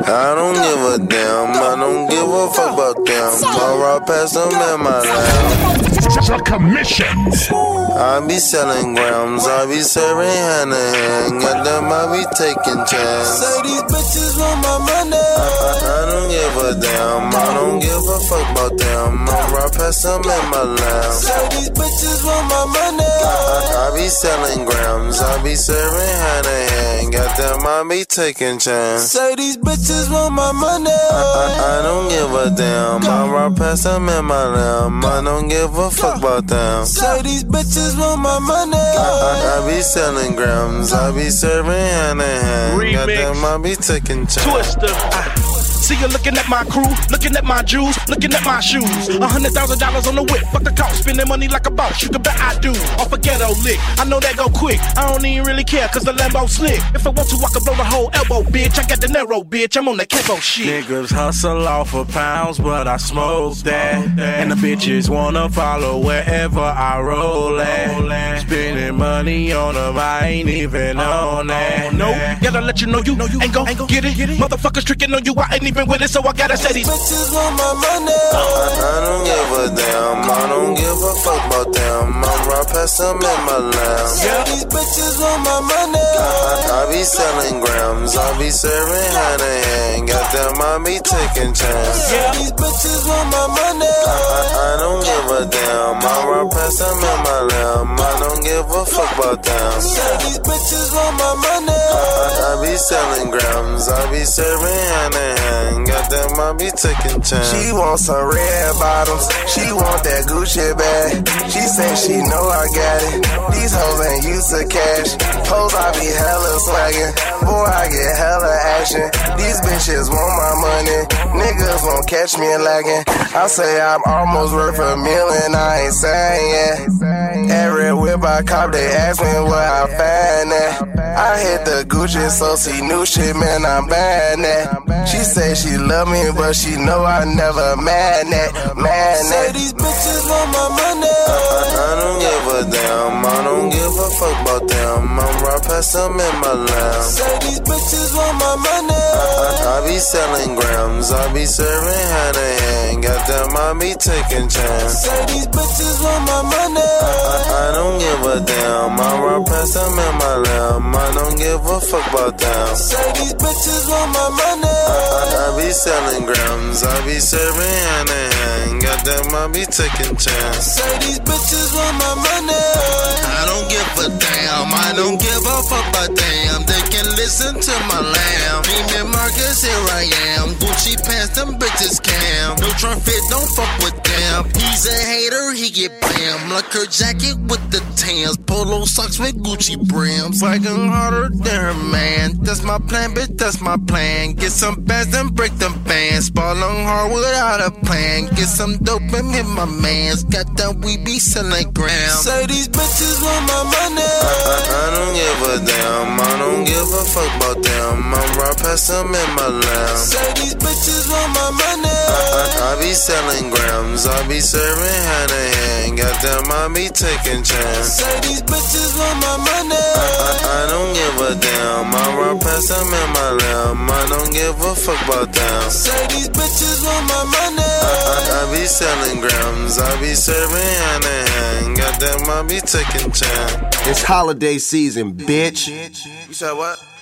I don't give a damn, I don't give a fuck about them. I ride past them in my lap. Commissions. I be selling grams, I be serving hand to hand. Got them, I be taking chance. Say these bitches want my money. I don't give a damn, I don't give a fuck about them. I ride past them in my lap. Say these bitches want my money. I be selling grams, I be serving hand to hand. Got them, I be taking chance. Say these bitches want my money. I don't give a damn, I ride past them in my lap. I don't give a fuck about them. Say these bitches want my money. I be selling grams, I be serving hand in hand. Got them, I be taking chance. Twister. See you looking at my crew, looking at my jewels, looking at my shoes. $100,000 on the whip, fuck the cost, spending money like a boss. You can bet I do, off a ghetto lick. I know that go quick, I don't even really care, cause the Lambo slick. If I want to, I can blow the whole elbow, bitch. I got the narrow, bitch, I'm on the Kevo shit. Niggas hustle off of pounds, but I smoke that. And the bitches wanna follow wherever I roll at. Spending money on them, I ain't even on that. No, gotta let you know you ain't gon' get it. Motherfuckers tricking on you, I ain't even with it, so I gotta say these bitches want my money. I don't give a damn, I don't give a fuck about them. I'm right past them in my lap. Say these bitches want my money. I be selling grams, I be serving hand to hand. Got them, I be taking chance. Say these bitches want my money. I don't give a damn, I'm right past them in my lap. I don't give a fuck about them. Say these bitches want my money. I be selling grams, I be serving hand to hand. Got them, I be taking chance. She want some red bottoms, she want that Gucci bag. She say she know I got it, these hoes ain't used to cash. Hoes I be hella swaggin', boy I get hella action. These bitches want my money, niggas won't catch me lagging. I say I'm almost worth $1 million, I ain't saying yeah. Every whip I cop, they ask me where I find that. I hit the Gucci, so see new shit, man, I'm buying that. She say she love me, but she know I never man that. Say these bitches want my money. I don't give a damn, I don't give a fuck about them. I'm right past them in my lap. Say these bitches want my money. I be selling grams, I be serving hand to hand. Got them, I be taking chance. Say these bitches want my money. I don't give a damn, I'm right past them in my lap. I don't give a fuck about them. Say these bitches want my money. I be selling grams, I be serving hand to hand. Got them, I be taking chance. Say these bitches want my money. I don't give a damn, I don't give a fuck about them. They can listen to my lamb. Neiman Marcus, here I am. Gucci pants, them bitches cam. No Trump fit, don't fuck with them. He's a hater, he get bam. Like her jacket with the tans. Polo socks with Gucci brims. Working harder than her man. That's my plan, bitch, that's my plan. Get some bands, then break them bands. Ballin' hard without a plan. Get some dope and hit my mans. Got that we be selling grams. Say these bitches want my money. I don't give a damn, I don't give a fuck about them. I'm right past them in my lap. Say these bitches want my money. I be selling grams, I be serving hand to hand. Got them, I be taking chance. Say these bitches want my money. I don't give a damn, I'm right past them in my lap. I don't give a fuck about them. Say these bitches want my money. I be selling grams, I be serving hand to hand. Got them, I be taking chance. It's holiday season, bitch. You said what?